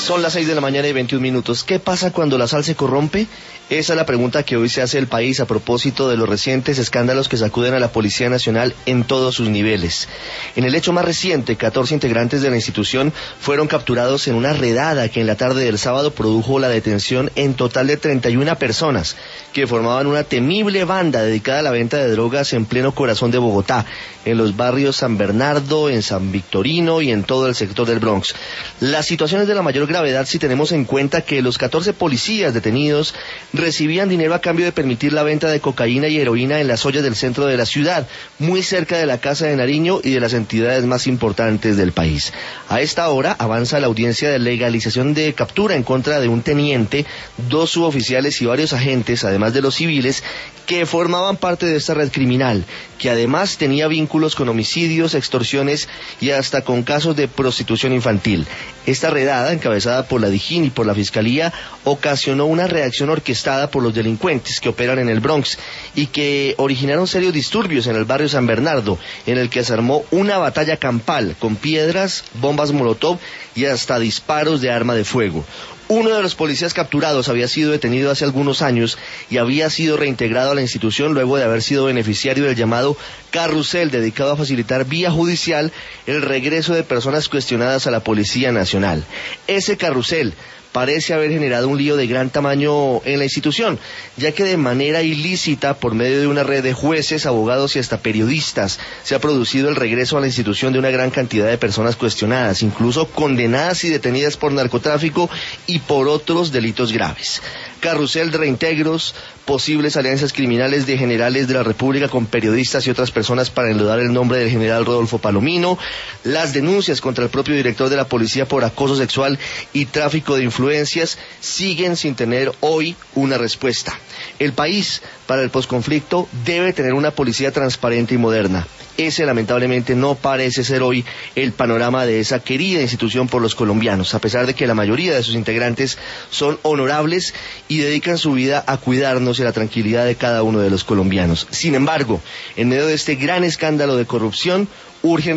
Son las 6 de la mañana y 21 minutos. ¿Qué pasa cuando la sal se corrompe? Esa es la pregunta que hoy se hace el país a propósito de los recientes escándalos que sacuden a la Policía Nacional en todos sus niveles. En el hecho más reciente, 14 integrantes de la institución fueron capturados en una redada que en la tarde del sábado produjo la detención en total de 31 personas que formaban una temible banda dedicada a la venta de drogas en pleno corazón de Bogotá, en los barrios San Bernardo, en San Victorino y en todo el sector del Bronx. La situación es de la mayor gravedad si tenemos en cuenta que los 14 policías detenidos recibían dinero a cambio de permitir la venta de cocaína y heroína en las ollas del centro de la ciudad, muy cerca de la Casa de Nariño y de las entidades más importantes del país. A esta hora avanza la audiencia de legalización de captura en contra de un teniente, 2 suboficiales y varios agentes, además de los civiles, que formaban parte de esta red criminal, que además tenía vínculos con homicidios, extorsiones y hasta con casos de prostitución infantil. Esta redada, encabezada por la DIJÍN y por la Fiscalía, ocasionó una reacción orquestada por los delincuentes que operan en el Bronx y que originaron serios disturbios en el barrio San Bernardo, en el que se armó una batalla campal con piedras, bombas molotov y hasta disparos de arma de fuego. Uno de los policías capturados había sido detenido hace algunos años y había sido reintegrado a la institución luego de haber sido beneficiario del llamado carrusel dedicado a facilitar vía judicial el regreso de personas cuestionadas a la Policía Nacional. Ese carrusel parece haber generado un lío de gran tamaño en la institución, ya que de manera ilícita, por medio de una red de jueces, abogados y hasta periodistas, se ha producido el regreso a la institución de una gran cantidad de personas cuestionadas, incluso condenadas y detenidas por narcotráfico y por otros delitos graves. Carrusel de reintegros, posibles alianzas criminales de generales de la República con periodistas y otras personas para enlodar el nombre del general Rodolfo Palomino, las denuncias contra el propio director de la policía por acoso sexual y tráfico de influencias siguen sin tener hoy una respuesta. El país, para el posconflicto, debe tener una policía transparente y moderna. Ese lamentablemente no parece ser hoy el panorama de esa querida institución por los colombianos, a pesar de que la mayoría de sus integrantes son honorables y dedican su vida a cuidarnos y a la tranquilidad de cada uno de los colombianos. Sin embargo, en medio de este gran escándalo de corrupción, urgen